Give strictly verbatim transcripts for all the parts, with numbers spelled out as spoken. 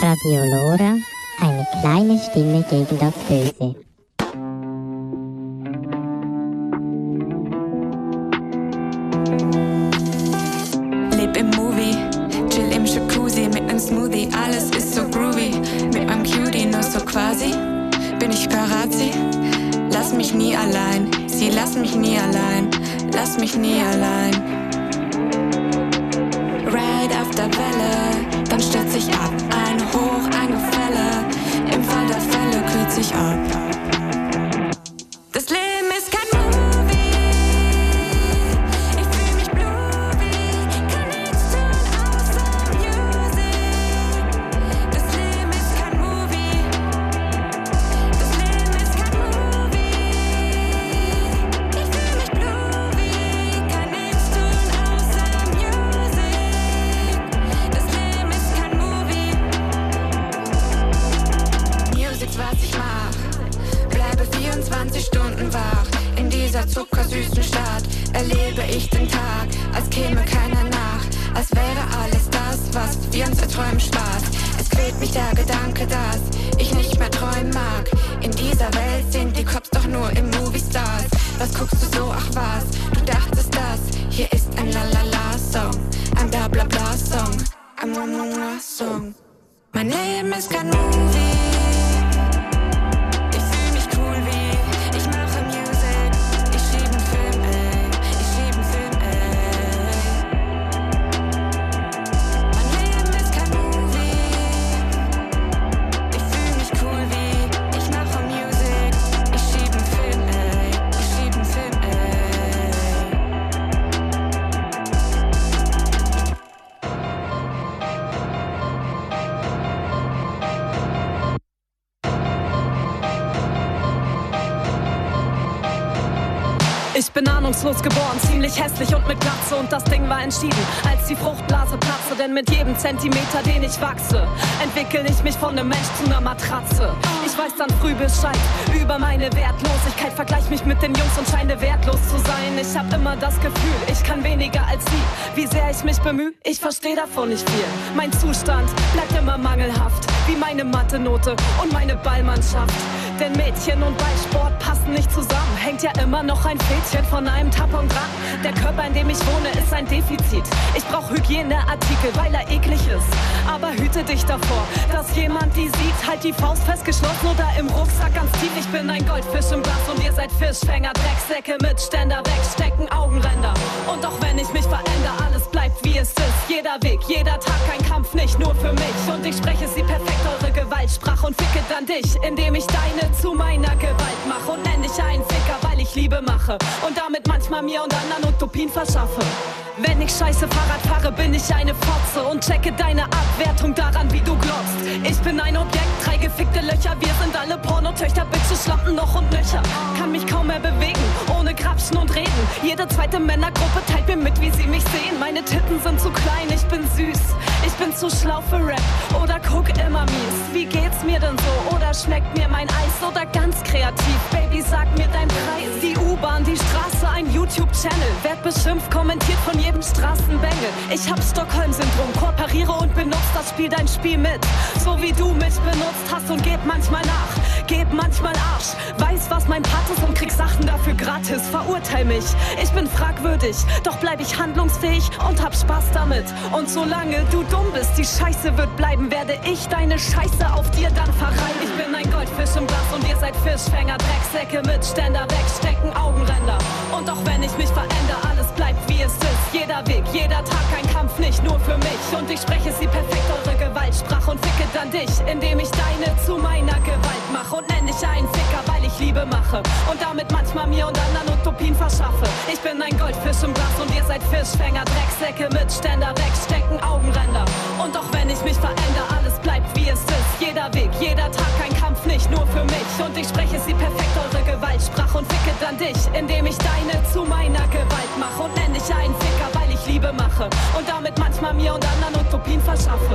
Radio Lora, eine kleine Stimme gegen das Böse. Leb im Movie, chill im Jacuzzi mit nem Smoothie. Alles ist so groovy, mit meinem Cutie nur so quasi. Bin ich Parazzi? Lass mich nie allein, sie lassen mich nie allein, lass mich nie allein. Ride auf der Welle, dann stürz ich ab. Ein Hoch, ein Gefälle, im Fall der Fälle kürz ich ab. Das Leben ist kein Movie, ich fühl mich bluey, kann nichts tun außer Music. Das Leben ist kein Movie, das Leben ist kein Movie, ich fühl mich bluey, kann nichts tun außer Music. Das Leben ist kein Movie, Music's was ich mach, bleibe vierundzwanzig Stunden wach. In dieser zuckersüßen Stadt erlebe ich den Tag, als käme keiner nach, als wäre alles das, was wir uns erträumen, Spaß. Es quält mich der Gedanke, dass ich nicht mehr träumen mag. In dieser Welt sind die Cops doch nur im Movie-Stars. Was guckst du so, ach was, du dachtest das, hier ist ein La-La-La-Song, ein Bla-Bla-Bla-Song, ein Mua-Mua-Mua-Song. Mein Leben ist kein Movie. Ich bin ahnungslos geboren, ziemlich hässlich und mit Glatze. Und das Ding war entschieden, als die Fruchtblase platze. Denn mit jedem Zentimeter, den ich wachse, entwickel ich mich von nem Mensch zu ner Matratze. Ich weiß dann früh Bescheid über meine Wertlosigkeit, vergleich mich mit den Jungs und scheine wertlos zu sein. Ich hab immer das Gefühl, ich kann weniger als sie. Wie sehr ich mich bemühe, ich versteh davon nicht viel. Mein Zustand bleibt immer mangelhaft, wie meine Mathe-Note und meine Ballmannschaft. Denn Mädchen und Ballsport passen nicht zusammen, hängt ja immer noch ein Fädchen von einem Tampon dran. Der Körper, in dem ich wohne, ist ein Defizit. Ich brauch Hygieneartikel, weil er eklig ist. Aber hüte dich davor, dass jemand die sieht. Halt die Faust fest geschlossen oder im Rucksack ganz tief. Ich bin ein Goldfisch im Glas und ihr seid Fischfänger. Drecksäcke mit Ständer wegstecken, Augenränder. Und auch wenn ich mich verändere, alles bleibt wie es ist. Jeder Weg, jeder Tag, ein Kampf, nicht nur für mich. Und ich spreche sie perfekt, eure Gewaltsprache. Und ficke dann dich, indem ich deine zu meiner Gewalt mache. Und nenn dich einen Ficker, weil ich Liebe mache. Und damit manchmal mir und anderen Utopien verschaffe. Wenn ich scheiße Fahrrad fahre, bin ich eine Fotze und checke deine Abwertung daran, wie du glotzt. Ich bin ein Objekt, drei gefickte Löcher, wir sind alle Pornotöchter, Bitches, Schlampen noch und nöcher. Kann mich kaum mehr bewegen, ohne Grapschen und reden. Jede zweite Männergruppe teilt mir mit, wie sie mich sehen. Meine Titten sind zu klein, ich bin süß. Ich bin zu schlau für Rap oder guck immer mies. Wie geht's mir denn so? Oder schmeckt mir mein Eis oder ganz kreativ? Baby, sag mir dein Preis. Die U-Bahn, die Straße, ein YouTube-Channel. Werd beschimpft, kommentiert von jedem Straßenbengel. Ich hab Stockholm-Syndrom, kooperiere und benutzt das Spiel dein Spiel mit. So wie du mich benutzt hast und geb manchmal nach. Geb manchmal Arsch, weiß was mein Part ist und krieg Sachen dafür gratis. Verurteil mich, ich bin fragwürdig, doch bleib ich handlungsfähig und hab Spaß damit. Und solange du dumm bist, die Scheiße wird bleiben, werde ich deine Scheiße auf dir dann verreiben. Ich bin ein Goldfisch im Glas und ihr seid Fischfänger. Drecksäcke mit Ständer wegstecken, Augenränder. Und auch wenn ich mich verändere, alles bleibt wie es ist. Jeder Weg, jeder Tag, ein Kampf, nicht nur für mich. Und ich spreche sie perfekt, eure Gewaltsprache. Und ficke dann dich, indem ich deine zu meiner Gewalt mache. Und nenn dich einen Ficker, weil ich Liebe mache. Und damit manchmal mir und anderen Utopien verschaffe. Ich bin ein Goldfisch im Glas und ihr seid Fischfänger. Drecksäcke mit Ständer wegstecken, Augenränder. Und auch wenn ich mich verändere, alles bleibt wie es ist. Jeder Weg, jeder Tag, ein Kampf, nicht nur für mich. Und ich spreche sie perfekt, eure Gewaltsprache. Und ficke dann dich, indem ich deine zu meiner Gewalt mache. Und nenn dich einen Ficker, weil ich Liebe mache. Und damit manchmal mir und anderen Utopien verschaffe.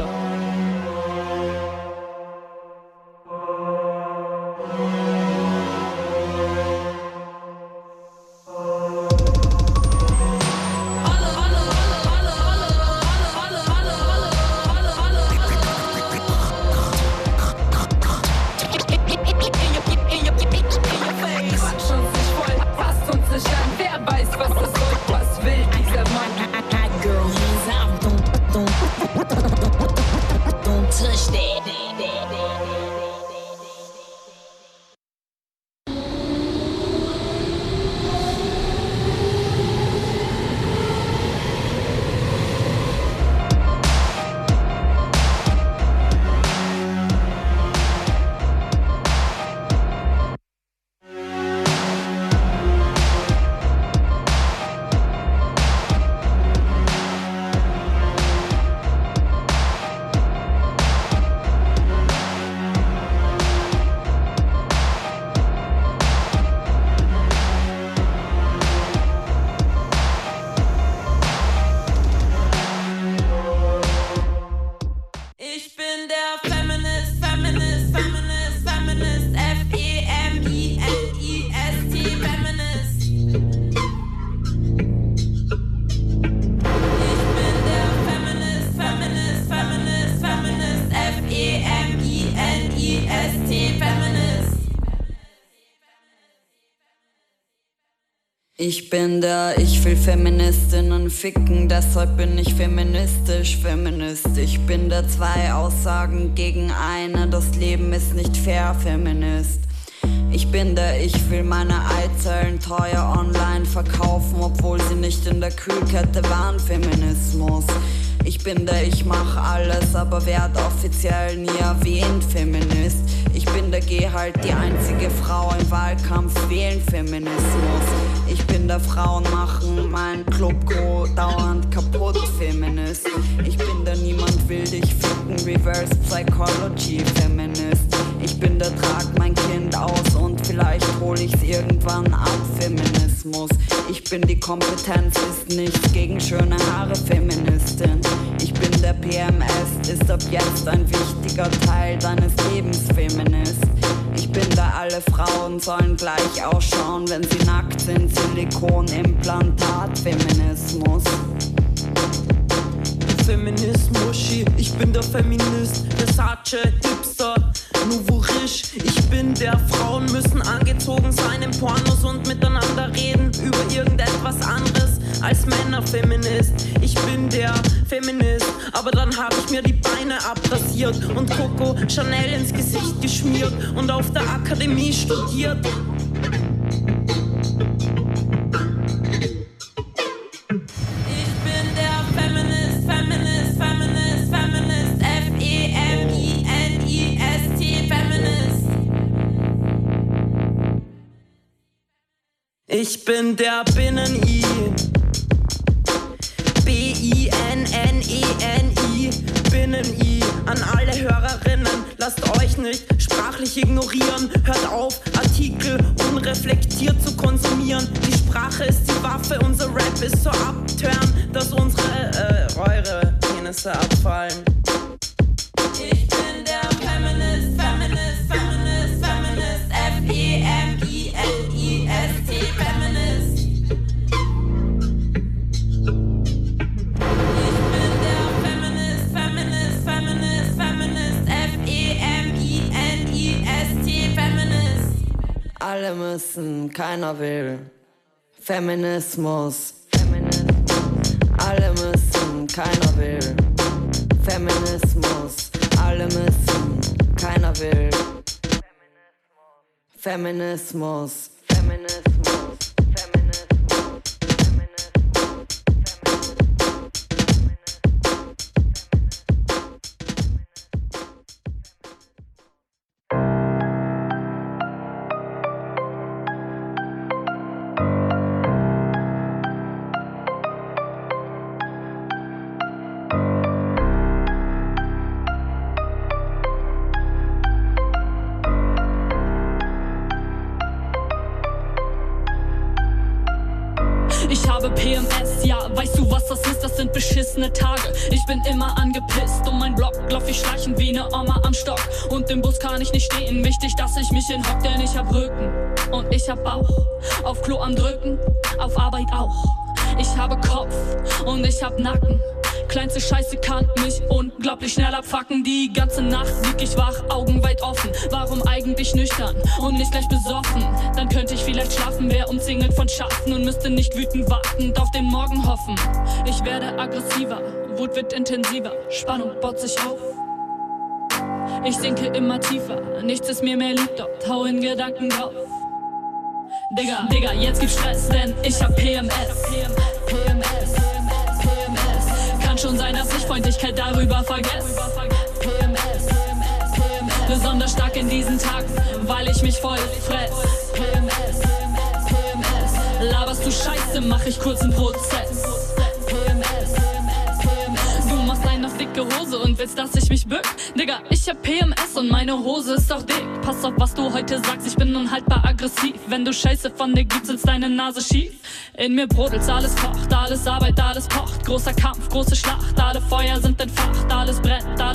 Ich bin der, ich will Feministinnen ficken, deshalb bin ich feministisch, Feminist. Ich bin der, zwei Aussagen gegen eine, das Leben ist nicht fair, Feminist. Ich bin der, ich will meine Eizellen teuer online verkaufen, obwohl sie nicht in der Kühlkette waren, Feminismus. Ich bin der, ich mach alles, aber werd offiziell nie erwähnt, Feminist. Ich bin der, geh halt die einzige Frau im Wahlkampf wählen, Feminismus. Ich bin der, Frauen machen mein Club go dauernd kaputt, Feminist. Ich bin der, niemand will dich ficken, Reverse Psychology, Feminist. Ich bin der, trag mein Kind aus und vielleicht hol ich's irgendwann ab, Feminismus. Ich bin die Kompetenz, ist nichts gegen schöne Haare, Feministin. Ich bin der, P M S ist ab jetzt ein wichtiger Teil deines Lebens, Feminist. Ich bin der, alle Frauen sollen gleich ausschauen, wenn sie nackt sind, Silikonimplantat, Feminismus. Feminismus, ich bin der Feminist, Versace, Hipster, Nouveau Riche. Ich bin der, Frauen müssen angezogen sein in Pornos und miteinander reden über irgendetwas anderes als Männer, Feminist. Ich bin der Feminist, aber dann hab ich mir die Beine abrasiert und Coco Chanel ins Gesicht geschmiert und auf der Akademie studiert. Ich bin der Binnen-I, B I N N E N I, Binnen-I. An alle Hörerinnen, lasst euch nicht sprachlich ignorieren. Hört auf, Artikel unreflektiert zu konsumieren. Die Sprache ist die Waffe, unser Rap ist so abturn, dass unsere, äh, eure Penisse abfallen. Ich bin der Feminist, Feminist, Feminist, Feminist, F E M I N I S T, Feminist. Ich bin der Feminist, Feminist, Feminist, Feminist, F E M I N I S T, Feminist. Alle müssen, keiner will. Feminismus, Feminismus. Alle müssen, keiner will. Feminismus, alle müssen, keiner will. Feminismus, Feminismus. Ich habe P M S, ja, weißt du, was das ist? Das sind beschissene Tage. Ich bin immer angepisst. Um mein Block lauf ich schleichend wie ne Oma am Stock. Und im Bus kann ich nicht stehen. Wichtig, dass ich mich hinhock, denn ich hab Rücken. Und ich hab Bauch. Auf Klo am Drücken, auf Arbeit auch. Ich habe Kopf und ich hab Nacken. Kleinste Scheiße kann mich unglaublich schnell abfucken. Die ganze Nacht lieg ich wach, Augen weit offen. Warum eigentlich nüchtern und nicht gleich besoffen? Dann könnte ich vielleicht schlafen, wär umzingelt von Schatten und müsste nicht wütend wartend auf den Morgen hoffen. Ich werde aggressiver, Wut wird intensiver, Spannung baut sich auf. Ich sinke immer tiefer, nichts ist mir mehr lieb, dort hau in Gedanken drauf. Digga, Digga, jetzt gibt's Stress, denn ich hab P M S. P M S, P M S. Kann schon sein, dass ich Freundlichkeit darüber vergesse. P M S, P M S. Besonders stark in diesen Tagen, weil ich mich voll fress. P M S, P M S. Laberst du Scheiße, mach ich kurz einen Prozess. P M S, P M S. Du machst eine dicke Hose und willst, dass ich mich bück? Digga, ich hab P M S und meine Hose ist auch dick. Pass auf, was du heute sagst, ich bin unhaltbar aggressiv. Wenn du Scheiße von dir gibst, sitzt deine Nase schief. In mir brodelt's, alles kocht, alles Arbeit, alles pocht. Großer Kampf, große Schlacht, alle Feuer sind entfacht, alles brennt, alles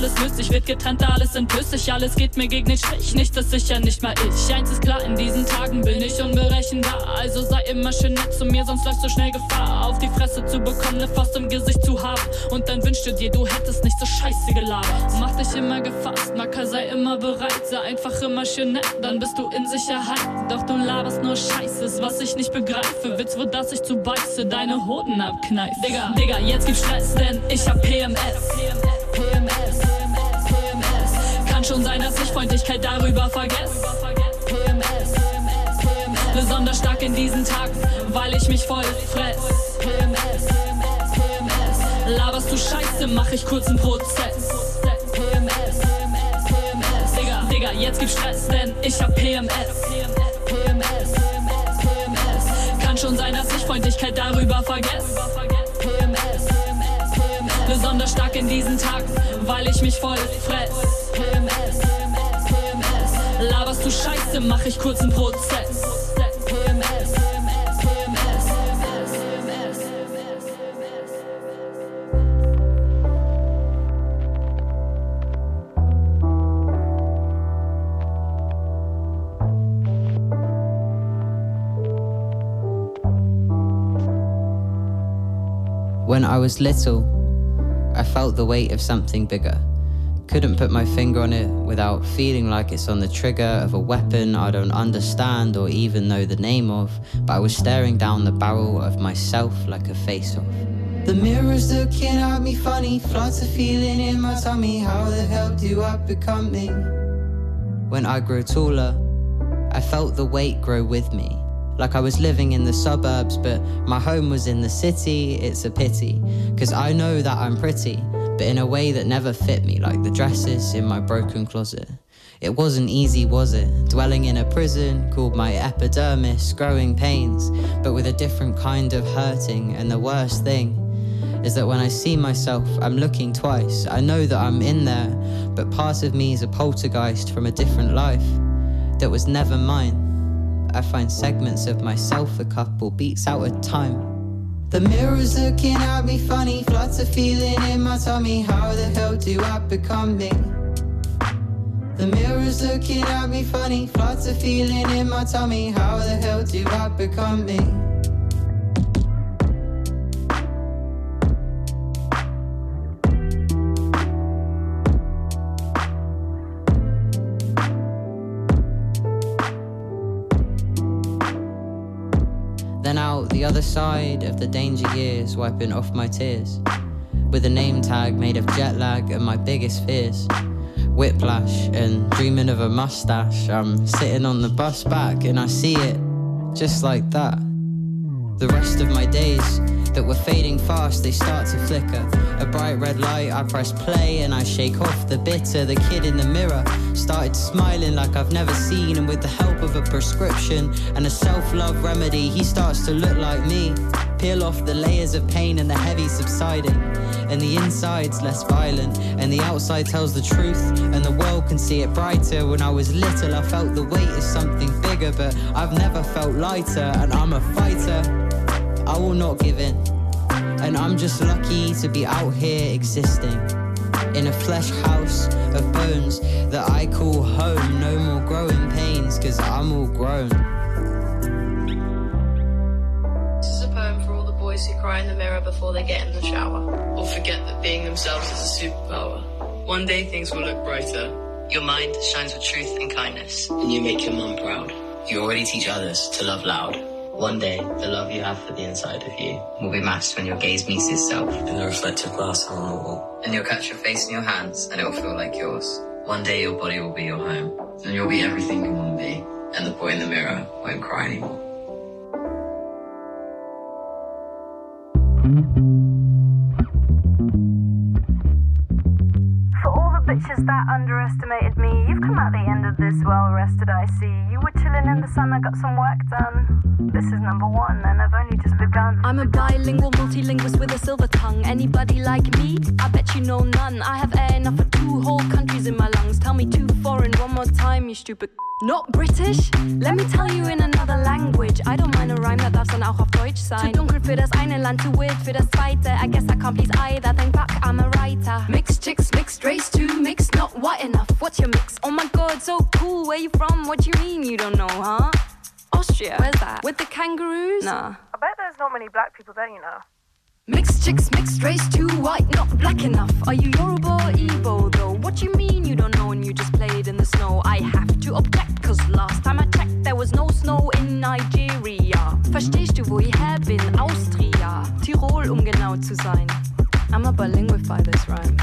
alles löst sich, wird getrennt, alles entlöst sich, alles geht mir gegen den Strich, nichts ist sicher, nicht mal ich. Eins ist klar, in diesen Tagen bin ich unberechenbar, also sei immer schön nett zu mir, sonst läufst du schnell Gefahr, auf die Fresse zu bekommen, ne Faust im Gesicht zu haben. Und dann wünschst du dir, du hättest nicht so scheiße gelabert. Mach dich immer gefasst, Macker, sei immer bereit, sei einfach immer schön nett, dann bist du in Sicherheit. Doch du laberst nur Scheißes, was ich nicht begreife, Witz, wo das ich zu beiße, deine Hoden abkneife. Digga, Digga, jetzt gibt's Stress, denn ich hab P M S. P M S, P M S. Kann schon sein, dass ich Freundlichkeit darüber vergesse. P M S, P M S. Besonders stark in diesen Tagen, weil ich mich voll fress. P M S, P M S. Laberst du Scheiße, mach ich kurz einen Prozess. P M S, P M S. Digga, Digga, jetzt gibt's Stress, denn ich hab P M S. P M S, P M S. Kann schon sein, dass ich Freundlichkeit darüber vergesse. P M S, P M S. Besonders stark in diesen Tagen, weil ich mich voll fress. P M S, P M S. Laberst du Scheiße, mach ich kurz einen Prozess. P M S, P M S. When I was little, I felt the weight of something bigger. Couldn't put my finger on it without feeling like it's on the trigger of a weapon I don't understand or even know the name of, but I was staring down the barrel of myself like a face-off. The mirror's looking at me funny, floods of feeling in my tummy, how the hell do I become me? When I grew taller, I felt the weight grow with me. Like I was living in the suburbs, but my home was in the city. It's a pity, cause I know that I'm pretty, but in a way that never fit me, like the dresses in my broken closet. It wasn't easy, was it? Dwelling in a prison called my epidermis, growing pains, but with a different kind of hurting. And the worst thing is that when I see myself, I'm looking twice. I know that I'm in there, but part of me is a poltergeist from a different life that was never mine. I find segments of myself a couple beats out of time. The mirror's looking at me funny, floods of feeling in my tummy, how the hell do I become me? The mirror's looking at me funny, floods of feeling in my tummy, how the hell do I become me? Then out the other side of the danger years, wiping off my tears with a name tag made of jet lag and my biggest fears. Whiplash and dreaming of a mustache. I'm sitting on the bus back and I see it just like that. The rest of my days that were fading fast, they start to flicker. A bright red light, I press play and I shake off the bitter. The kid in the mirror started smiling like I've never seen, and with the help of a prescription and a self-love remedy, he starts to look like me. Peel off the layers of pain and the heavy subsiding, and the inside's less violent and the outside tells the truth, and the world can see it brighter. When I was little I felt the weight of something bigger, but I've never felt lighter, and I'm a fighter. I will not give in, and I'm just lucky to be out here existing in a flesh house of bones that I call home. No more growing pains, cause I'm all grown. This is a poem for all the boys who cry in the mirror before they get in the shower, or forget that being themselves is a superpower. One day things will look brighter. Your mind shines with truth and kindness, and you make your mum proud. You already teach others to love loud. One day, the love you have for the inside of you will be matched when your gaze meets itself in the reflective glass on the wall. And you'll catch your face in your hands and it will feel like yours. One day your body will be your home, and you'll be everything you want to be, and the boy in the mirror won't cry anymore. For all the bitches that underestimated me, you've come out the end of this well rested, I see. You were chilling in the sun, I got some work done. This is number one, and I've only just begun. I'm a bilingual multilinguist with a silver tongue. Anybody like me? I bet you know none. I have air enough for two whole countries in my lungs. Tell me two foreign one more time, you stupid. Not British? Let me tell you in another language. I don't mind a rhyme, that darf's dann auch auf Deutsch sein. Zu dunkel für das eine Land, too weird für das zweite. I guess I can't please either, thank fuck I'm a writer. Mixed chicks, mixed race too, mixed not white enough. What's your mix? Oh my god, so cool, where you from? What you mean you don't know, huh? Austria, where's that? With the kangaroos? Nah. I bet there's not many black people there, you know. Mixed chicks, mixed race, too white, not black enough. Are you Yoruba or Igbo though? What you mean you don't know and you just played in the snow? I have to object, cause last time I checked there was no snow in Nigeria. Verstehst du, wo ich her bin? Austria, Tirol, um genau zu sein. I'm a bilinguify this rhyme.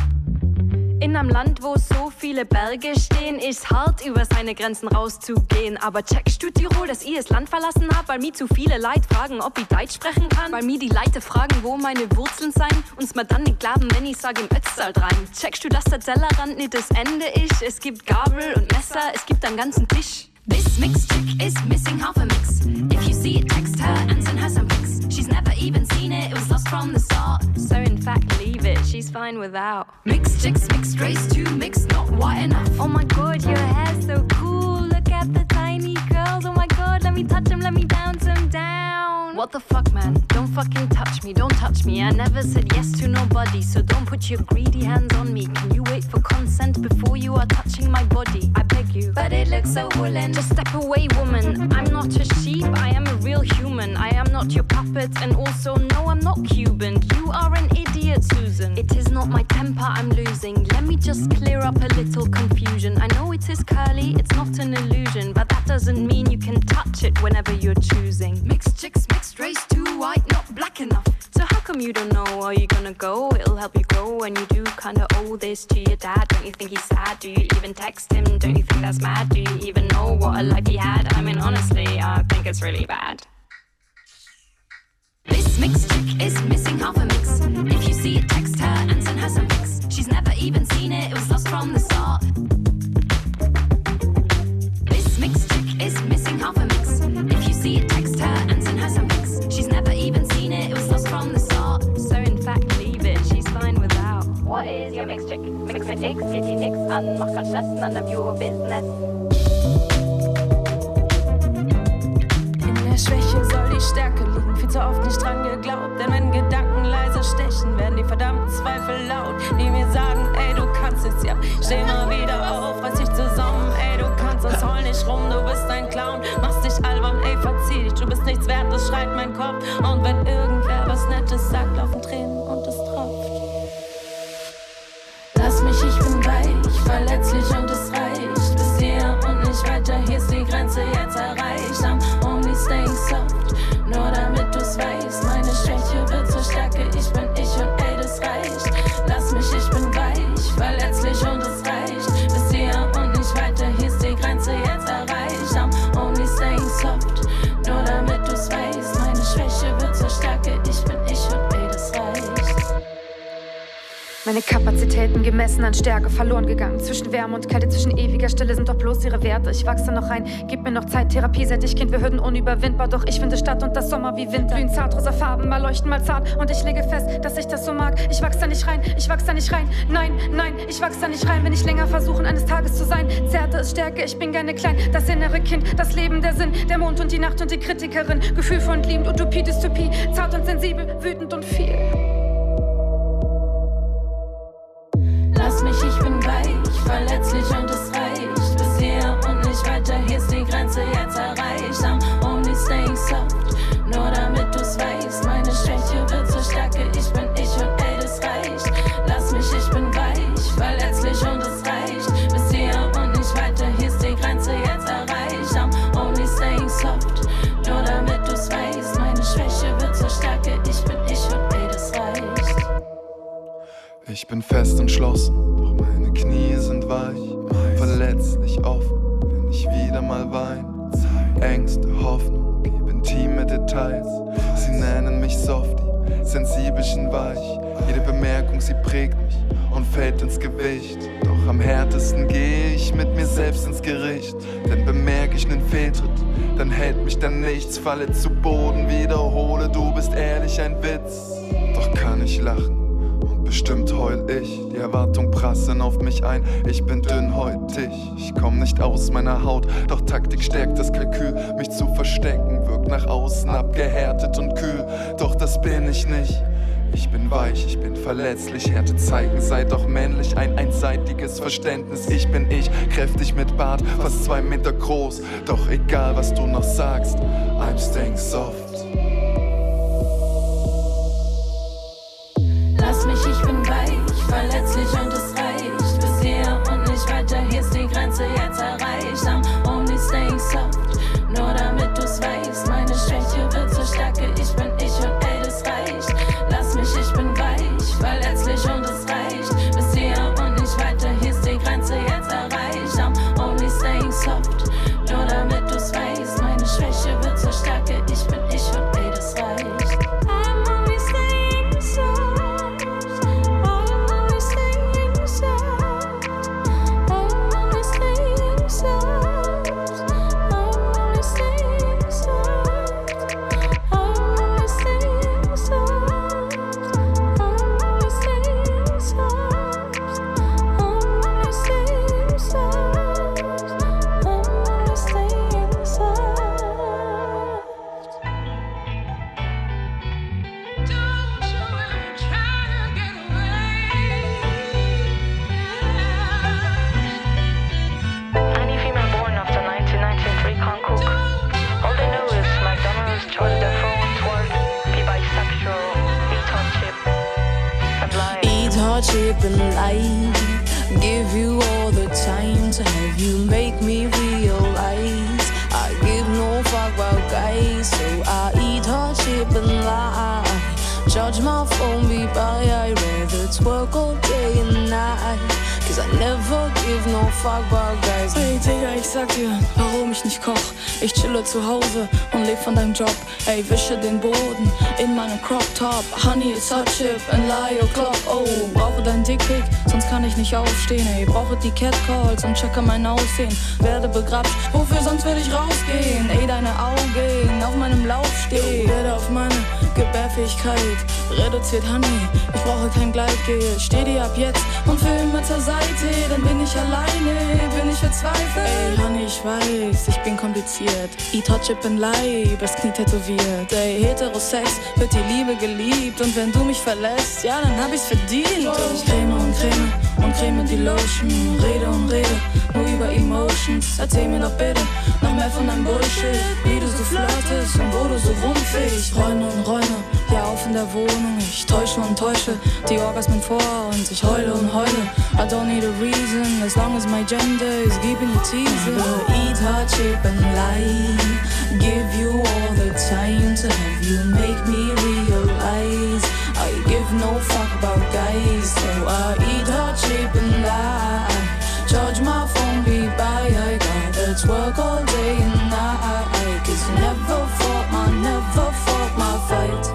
In einem Land, wo so viele Berge stehen, ist hart, über seine Grenzen rauszugehen. Aber checkst du Tirol, dass ich das Land verlassen hab? Weil mir zu viele Leute fragen, ob ich Deutsch sprechen kann. Weil mir die Leute fragen, wo meine Wurzeln sein. Uns mir dann nicht glauben, wenn ich sag im Ötztal rein. Checkst du, dass der Tellerrand nicht das Ende ist? Es gibt Gabel und Messer, es gibt einen ganzen Tisch. This mixed chick is missing half a mix. If you see it, text her and send her some pics. She's never even seen it, it was lost from the start. So in fact, leave it, she's fine without. Mixed chicks, mixed race, too mixed, not white enough. Oh my god, your hair's so cool. Look at the tiny curls, oh my god, let me touch them, let me dance them down. What the fuck, man? Don't fucking touch me, don't touch me. I never said yes to nobody, so don't put your greedy hands on me. Can you wait for consent before you are touching my body? I beg you. But it looks so woolen. Just step away, woman. I'm not a sheep, I am a real human. I am not your puppet, and also, no, I'm not Cuban. You are an idiot, Susan. It is not my temper I'm losing. Let me just clear up a little confusion. I know it is curly, it's not an illusion, but that doesn't mean you can touch it whenever you're choosing. Mixed chicks, mixed race, too white, not black enough. So how come you don't know? Are you gonna go? It'll help you grow when you do kinda owe this to your dad. Don't you think he's sad? Do you even text him? Don't you think that's mad? Do you even know what a life he had? I mean, honestly, I think it's really bad. This mixed chick is missing half a mix. If you see it, text her and send her some pics. She's never even seen it, it was lost from the start. This mixed chick is missing half a mix. If you see it, text her and send her some pics. She's never even seen it, it was lost from the start. So in fact, leave it, she's fine without. What is your mixed chick? Mix mit X, geht die nix an, mach grad Stress an der Viewer Business. Schwäche soll die Stärke liegen, viel zu oft nicht dran geglaubt. Denn wenn Gedanken leise stechen, werden die verdammten Zweifel laut, die mir sagen, ey, du kannst es ja. Steh mal wieder auf, reiß dich zusammen, ey, du kannst das, heul nicht rum, du bist ein Clown. Machst dich albern, ey, verzieh dich, du bist nichts wert, das schreit mein Kopf. Und wenn irgendwer was Nettes sagt, laufen Tränen und es tropft. Lass mich, ich bin weich, verletzlich und es reicht. Bis hier und nicht weiter, hier ist die Grenze jetzt erreicht. I'm only staying soft, nur damit du's weißt. Meine Schwäche wird zur Stärke, ich bin ich und ey, das reicht. Lass mich, ich bin weich, verletzlich und es reicht. Bis hier und nicht weiter, hier ist die Grenze jetzt erreicht. I'm only staying soft, nur damit du's weißt. Meine Schwäche wird zur Stärke, ich bin ich und ey, das reicht. Meine Kapazitäten gemessen an Stärke verloren gegangen. Zwischen Wärme und Kälte, zwischen ewiger Stille sind doch bloß ihre Werte. Ich wachse noch rein, gib mir noch Zeit. Therapie seit ich Kind, wir Hürden unüberwindbar. Doch ich finde Stadt und das Sommer wie Wind. Blühen zartrosa Farben, mal leuchten, mal zart. Und ich lege fest, dass ich das so mag. Ich wachse da nicht rein, ich wachse da nicht rein. Nein, nein, ich wachse da nicht rein. Wenn ich länger versuchen, eines Tages zu sein. Zärte ist Stärke, ich bin gerne klein. Das innere Kind, das Leben, der Sinn. Der Mond und die Nacht und die Kritikerin. Gefühl von liebend, Utopie, Dystopie. Zart und sensibel, wütend und viel. Lass mich, ich bin weich, verletzlich und es reicht. Bis hier und nicht weiter, hier ist die Grenze jetzt erreicht. I'm only staying soft, nur damit du's weißt. Meine Schwäche wird zur Stärke, ich bin ich und ey, das reicht. Lass mich, ich bin weich, verletzlich und es reicht. Bis hier und nicht weiter, hier ist die Grenze jetzt erreicht. I'm only staying soft, nur damit du's weißt. Meine Schwäche wird zur Stärke, ich bin ich und ey, das reicht. Ich bin fest entschlossen, doch meine Knie sind weich. Verletzlich offen, wenn ich wieder mal wein. Ängste, Hoffnung, gib intime Details. Sie nennen mich Softie, sensibelchen weich. Jede Bemerkung, sie prägt mich und fällt ins Gewicht. Doch am härtesten gehe ich mit mir selbst ins Gericht. Denn bemerke ich nen Fehltritt, dann hält mich dann nichts. Falle zu Boden, wiederhole, du bist ehrlich ein Witz. Doch kann ich lachen und bestimmt heul ich. Die Erwartungen prasseln auf mich ein, ich bin dünnhäutig. Ich komm nicht aus meiner Haut, doch Taktik stärkt das Kalkül. Mich zu verstecken wirkt nach außen abgehärtet und kühl. Doch das bin ich nicht. Ich bin weich, ich bin verletzlich, Härte zeigen, sei doch männlich, ein einseitiges Verständnis. Ich bin ich, kräftig mit Bart, fast zwei Meter groß. Doch egal, was du noch sagst, I'm staying soft. Lass mich, ich bin weich, verletzlich und es reicht. Bis hier und nicht weiter, hier ist die Grenze jetzt erreicht. I'm only staying soft, nur damit du's weißt. Meine Schwäche wird zur Stärke, ich bin ich und ey, das reicht. Lass mich, ich bin weich, verletzlich und es reicht. Bis hier und nicht weiter, hier ist die Grenze jetzt erreicht. I'm only staying soft, nur damit du's weißt. Meine Schwäche wird zur Stärke, ich bin ich und ey, das reicht. I'm only staying soft, I'm only staying soft, I'm only staying soft, I'm only staying soft, I'm only staying soft. Hardship and lie, give you all the time to have you make me realize I give no fuck about guys, so I eat hardship and lie. Judge my phone be by, I rather twerk all day and night, cause I never give no fuck about guys. Hey Digga, ich sag dir, warum ich nicht koch. Ich chille zu Hause und leb von deinem Job. Ey, wische den Boden in meinem Crop Top. Honey, it's hot chip and lie o'clock. Oh, brauche dein Dickpick, sonst kann ich nicht aufstehen. Ey, brauche die Catcalls und checke mein Aussehen. Werde begrapscht, wofür sonst würde ich rausgehen? Ey, deine Augen auf meinem Lauf stehen. Werde auf meine Gebärfähigkeit reduziert, Honey. Ich brauche kein Gleitgel. Steh dir ab jetzt und für immer zur Seite. Dann bin ich alleine, bin ich verzweifelt. Ey, Honey, ich weiß, ich bin kompliziert. Eat hot chip and lie, übers Knie tätowiert. Ey, Heterosex wird die Liebe geliebt. Und wenn du mich verlässt, ja, dann hab ich's verdient. Und ich creme und creme und creme die Lotion. Rede und rede nur über Emotions. Erzähl mir doch bitte noch mehr von deinem Bullshit. Wie du so flirtest und wo du so rumfischst. Räume und Räume, ja auf in der Wohnung. Ich täusche und täusche die Orgasmen vor und ich heule und heule. I don't need a reason, as long as my gender is keeping you teasing. Eat hard chip and lie, give you all the time to have you make me realize I give no fuck about guys, so I eat hard chip and lie. Charge my phone, be by, I gotta twerk all day and night, cause you never fought my, never fought my fight.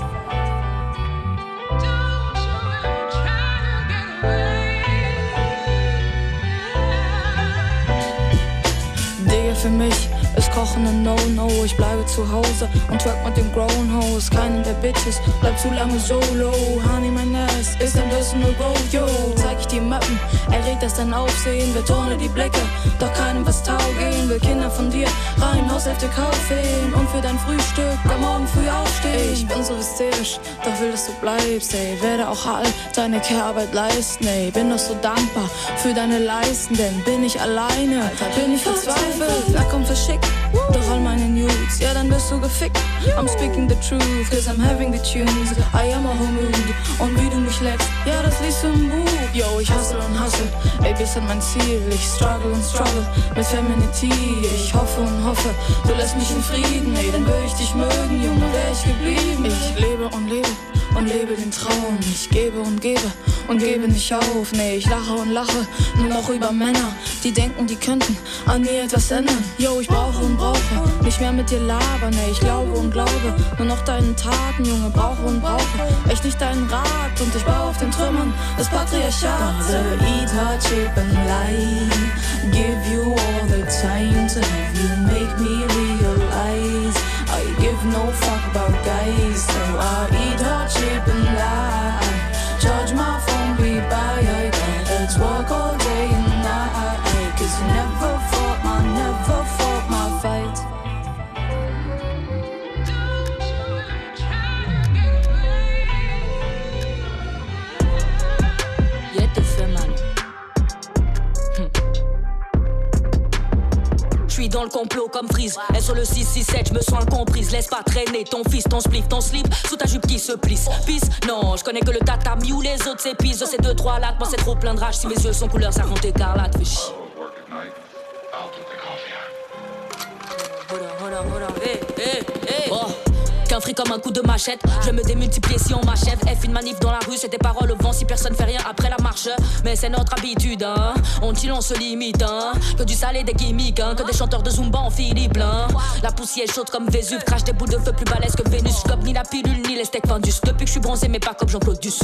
Für mich ist Kochen ein No-No. Ich bleibe zu Hause und twerk mit den Grown Hoes. Keinen der Bitches bleibt zu lange solo. Honey, mein Nest ist ein bisschen no go, yo. Zeig ich die Mappen, erregt das dein Aufsehen. Betone die Blicke, doch keinem was taugen. Will Kinder von dir rein Haushälfte kaufen und für dein Frühstück am Morgen früh aufstehen. Ey, ich bin so hysterisch, doch will, dass du bleibst. Ey, werde auch all deine Care-Arbeit leisten. Ey, bin doch so dankbar für deine Leisten, denn bin ich alleine, Alter, bin ich verzweifelt. Na komm, verschick doch all meine Nudes, ja dann bist du gefickt. I'm speaking the truth, cause I'm having the tunes. I am a homood, und wie du mich leckst, ja das liest du im Buch. Yo, ich hustle und hustle, ey bis an mein Ziel. Ich struggle und struggle mit Femininity. Ich hoffe und hoffe, du lässt mich in Frieden. Ey, dann will ich dich mögen, Junge, wär ich geblieben. Ich lebe und lebe und lebe den Traum. Ich gebe und gebe und gebe nicht auf. Nee, ich lache und lache nur noch über Männer, die denken, die könnten an mir etwas ändern. Yo, ich brauche und brauche nicht mehr mit dir labern. Nee, ich glaube und glaube nur noch deinen Taten, Junge. Brauche und brauche echt nicht deinen Rat. Und ich baue auf den Trümmern des Patriarchats. Eat hard, cheap and lie. Give you all the time to have you make me realize I give no fuck about guys. So I eat hard, cheap and lie. Charge my phone, be by. I gotta work all day and night. Cause you never fought my, never fought my fight. J'suis dans le complot comme Freeze. Elle sur le six six sept, j'me sens incomprise. Laisse pas traîner ton fils, ton spliff, ton slip sous ta jupe qui se plisse. Pisse, non, j'connais que le tatami ou les autres s'épisent. De ces deux trois lattes, moi c'est trop plein de rage. Si mes yeux sont couleur, ça compte écarlate. Fais chier. Hold on, hold on, hold on, hey, hey, hey. Oh. Qu'un fric comme un coup de machette, je vais me démultiplier si on m'achève. F une manif dans la rue, c'est des paroles au vent si personne fait rien après la marche. Mais c'est notre habitude, hein. On chill, on se limite, hein. Que du salé, des gimmicks, hein. Que des chanteurs de Zumba en Philippe, hein. La poussière chaude comme Vésuve, crache des boules de feu plus balèzes que Vénus. J'cope ni la pilule ni les steaks Findus. Depuis que je suis bronzé, mais pas comme Jean-Claude Duss.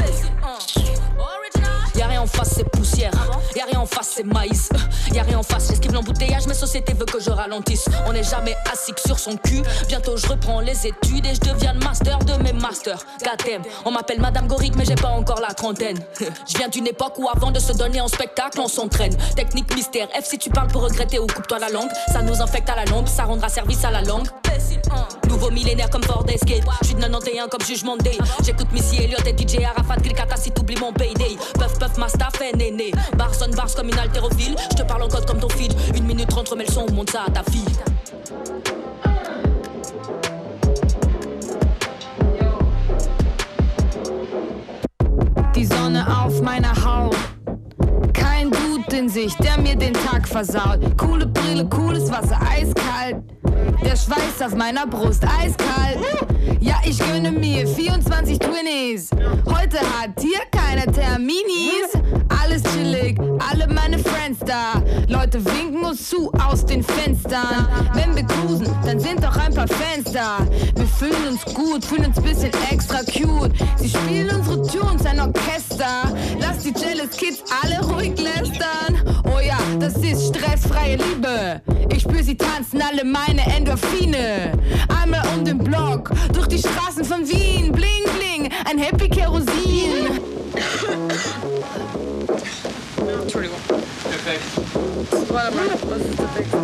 Y'a rien en face, c'est poussière. Y'a rien en face, c'est maïs. Y'a rien en face, j'esquive l'embouteillage, mais société veut que je ralentisse. On n'est jamais assis que sur son cul. Bientôt je reprends les études et je deviens le master de mes masters. Goddamn, on m'appelle Madame Gorique, mais j'ai pas encore la trentaine. Je viens d'une époque où avant de se donner en spectacle, on s'entraîne. Technique mystère, F si tu parles pour regretter ou coupe-toi la langue. Ça nous infecte à la longue, ça rendra service à la langue. Nouveau millénaire comme Ford Escape. J'suis de quatre-vingt-onze comme Jugement Day. J'écoute Missy Elliott et D J Arafat, Gilkata si t'oublies mon payday. Puff puff ma staff est néné. Barson bars comme une haltérophile. J'te parle en code comme ton feed. Une minute trente, remets le son, monte ça à ta fille. Die Sonne auf meiner Haut. Kein Dude in sich, der mir den Tag versaut. Coole Brille, cooles Wasser, eiskalt. Der Schweiß auf meiner Brust, eiskalt. Ja, ich gönne mir vierundzwanzig Twinnies. Heute hat hier keiner Terminis. Alles chillig, alle meine Friends da. Leute winken uns zu aus den Fenstern. Wenn wir cruisen, dann sind doch ein paar Fans da. Wir fühlen uns gut, fühlen uns bisschen extra cute. Sie spielen unsere Tunes, ein Orchester. Lass die Jealous Kids alle ruhig lästern. Oh ja, das ist stressfreie Liebe. Ich spür sie tanzen, alle meine Endorphine. Einmal um den Block, durch die Straßen von Wien. Bling, bling, ein Happy Kerosin. Entschuldigung. Perfekt. Warte mal, was ist der Text?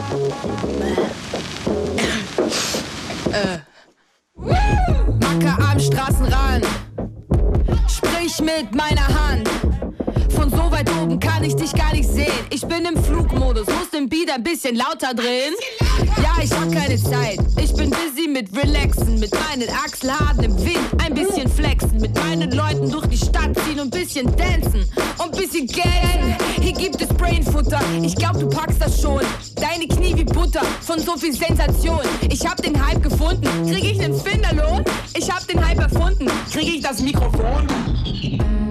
äh. Macker am Straßenrand. Sprich mit meiner Hand. Von so weit oben kann ich dich gar nicht sehen. Ich bin im Flugmodus, muss den Beat ein bisschen lauter drehen. Ja, ich hab keine Zeit. Ich bin busy mit Relaxen, mit meinen Achselhaaren im Wind, ein bisschen flexen, mit meinen Leuten durch die Stadt ziehen und bisschen dancen und bisschen gamen. Hier gibt es Brainfutter, ich glaub du packst das schon. Deine Knie wie Butter, von so viel Sensation. Ich hab den Hype gefunden, krieg ich nen Finderlohn? Ich hab den Hype erfunden, krieg ich das Mikrofon?